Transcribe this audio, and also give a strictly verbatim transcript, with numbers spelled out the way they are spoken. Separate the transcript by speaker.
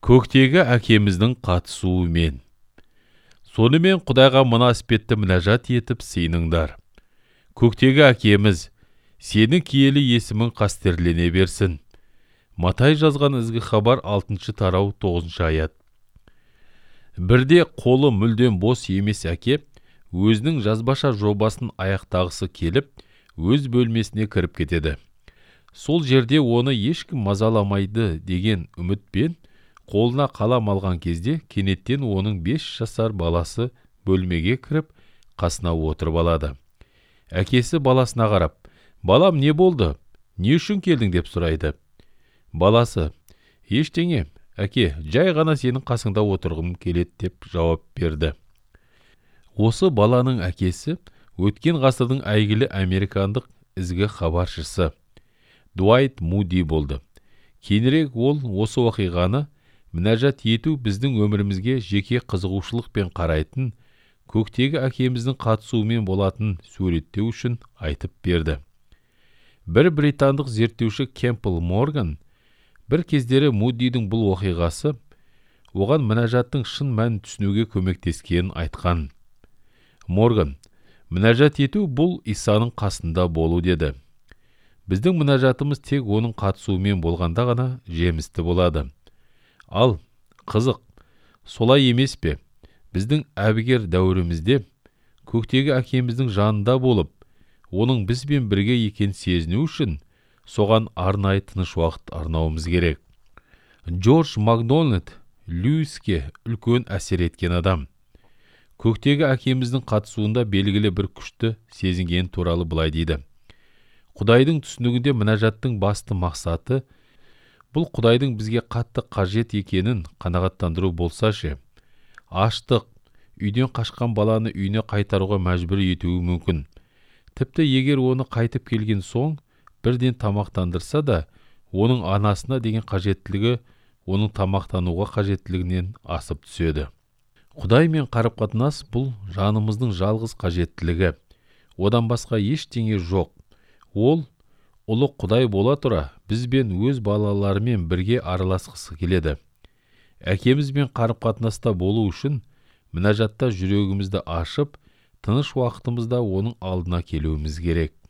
Speaker 1: Көктегі әкеміздің қатысуымен. Сонымен Құдайға мына іспетті мінәжат етіп сыйыныңдар. Көктегі әкеміз, сенің киелі есімің қастерлене берсін. Матай жазған ізгі хабар алтыншы тарау тоғызыншы аят. Бірде қолы мүлдем бос емес әке, өзінің жазбаша жобасын аяқтағысы келіп, өз бөлмесіне кіріп кетеді. Сол жерде оны ешкім мазаламайды деген үмітпен, қолына қалам алған кезде кенеттен оның бес жасар баласы бөлмеге кіріп, қасына отырып алады. Әкесі баласына қарап, «Балам, не болды? Не үшін келдің?» деп сұрайды. Баласы, «Ештеңе, әке, жай ғана сенің қасыңда отырғым келеді» деп жауап берді. Осы баланың әкесі өткен ғасырдың әйгілі американдық ізгі хабаршысы Дуайт Муди болды. Кейінірек ол осы оқиғаны мінәжат ету біздің өмірімізге жеке қызығушылықпен қарайтын, көктегі әкеміздің қатысуымен болатын суреттеу үшін айтып берді. Бір британдық зерттеуші Кемпбелл Морган бір кездері Мудидің бұл оқиғасы оған мінәжаттың шын мәнін түсінуге көмектескенін айтқан. Морган, мінәжат ету бұл Исаның қасында болу деді. Біздің мінәжатымыз тек оның қатысуымен болғанда ғана жемісті болады. Ал, қызық, солай емес пе? Біздің әбігер дәуірімізде көктегі әкеміздің жанында болып, оның бізбен бірге екен сезіну үшін соған арнайы тыныш уақыт арнауымыз керек. Джордж Макдональд Льюиске үлкен әсер еткен адам. Көктегі әкеміздің қатысуында белгілі бір күшті сезінген туралы былай дейді. Құдайдың түсінігінде мінәжаттың басты мақсаты бұл Құдайдың бізге қатты қажет екенін қанағаттандыру болса ше, аштық, үйден қашқан баланы үйіне қайтаруға мәжбүр етуі мүмкін. Тіпті егер оны қайтып келген соң бірден тамақтандырса да, оның анасына деген қажеттілігі оның тамақтануға қажеттілігінен асып түседі. Құдаймен қарым-қатынас бұл жанымыздың жалғыз қажеттілігі. Одан басқа ештеңе жоқ. Ол ұлы Құдай бола тұра бізбен өз балаларымен бірге араласқысы келеді. Әкемізбен қарым-қатынаста болу үшін мінәжатта жүрегімізді ашып, тыныш уақытымызда оның алдына келуіміз керек.